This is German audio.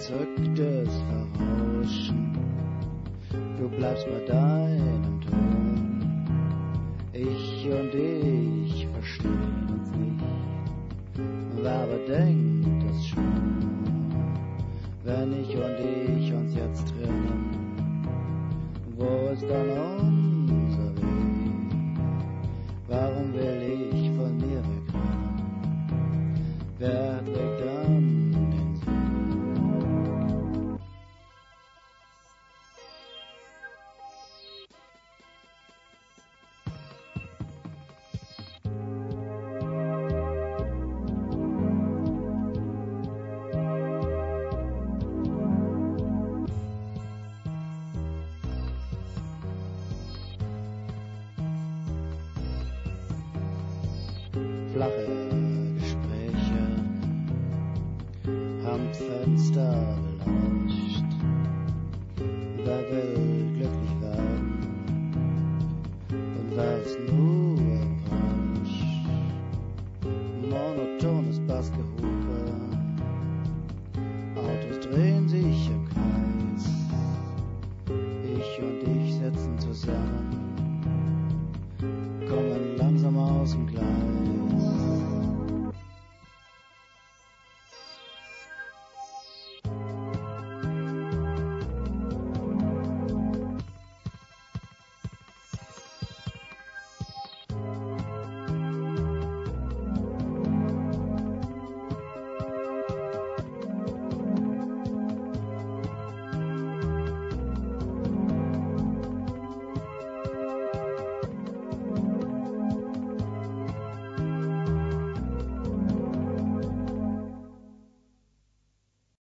verzücktes Verrauschen. Du bleibst bei deinem Ton. Ich und ich verstehen uns nicht. Wer bedenkt das schon? Wenn ich und ich uns jetzt trennen, wo ist dann unser Weg? Warum will ich von mir wegrennen? Wer trägt dann den Sieg? Flache Gespräche am Fenster belauscht. Wer will glücklich werden und wer ist nur im Rausch? Monotones Bassgeruch